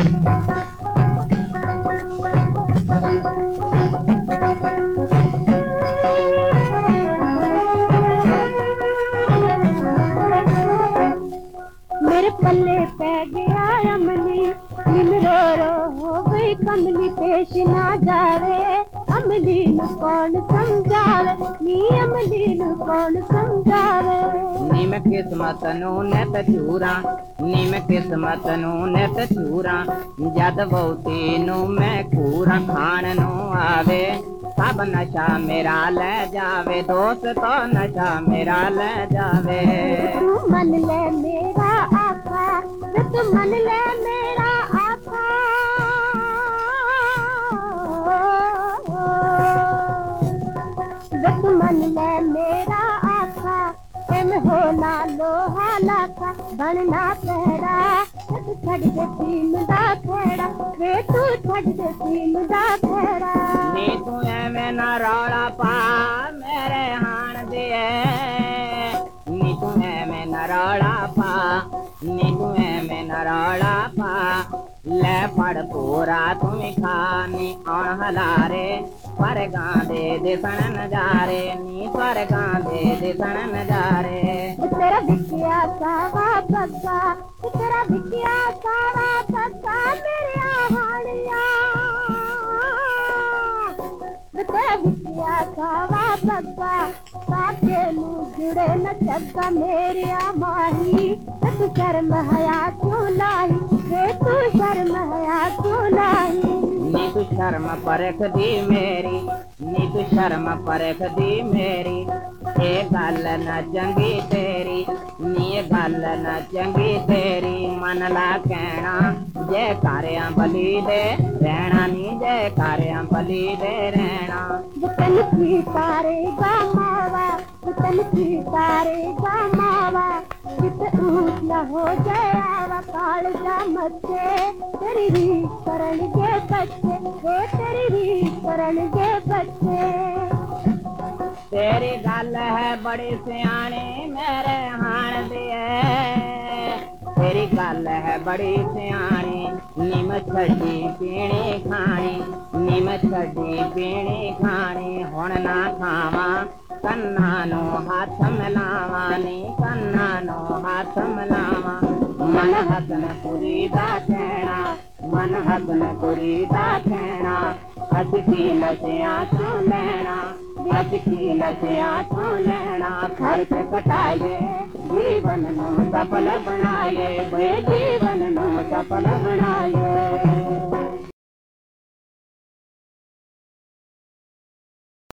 मेरे पल्ले पै गया अमली, नीम रो हो गई कमली, पेश ना जावे अमली नु कौन समझावे, नी अमली नु कौन समझावे। नी मैं किस्मत नू नित चूरा, नी मैं किस्मत नू नित चूरा, जद बहुती नू मैं कूरा, खान नू आवे सब नशा मेरा ले जावे, दोस्त तो नशा मेरा ले जावे। तू मन ले मेरा आका, तू मन ले मेरा आका, तू मन ले मेरा आका, एम होना लोहा लाका, बनना पैड़ा तू छड़ दे सीम दा खेड़ा, वे तू छड़ दे सीम दा खेड़ा। नी तू एवें ना रौला पा मेरे हाण दे, नी तू एवें ना रौला पा, नी तू एवें ना रौला पा, ले फड़ पूरा तुम खा, नी आण हलारे स्वर्गां दे दिसण नजारे, नी स्वर्गां दे दिसण नजारे। तेरा बिकिया सावा पक्का, तेरा बिकिया सावा पक्का, मेरे हाड़िया तेरा बिकिया सावा पक्का, साथे नू जुड़े न चक्का, मेरे माही तू शर्म हया क्यों लाई, तू शर्म हया क्यों लाई। नी तू शर्म परख दी मेरी, नी तू शर्म परख दी मेरी, ये गल न चंगी तेरी, नी ये गल न चंगी तेरी, मन ला कहना जे कारियां बली दे रहना, नी जे कारियां बली दे रहना। वतन की तारे गा मावा, वतन की तारे गा मावा, कित ऊट न हो जावा, काल जा मचे तेरी रीत करण के बच्चे, वो तेरी रीत करण के बच्चे। तेरी गल है बड़ी सियाणी मेरे हाण दी, तेरी गल है बड़ी सियाणी, निम छड़ी पीनी खानी, निम छड़ी पीनी खानी, हुण ना खावा कन्ना नू हाथ मिलावा, नी कन्ना नू हाथ मिलावा। मन हसन कुरी दा कहना, मन हसन कुरी दा कहना, अस की नशियां तू लैना, अस की नशियां तू लैना, खर्च घटाइए जीवन नू सफल बनाइए, जीवन नू सफल बनाइए।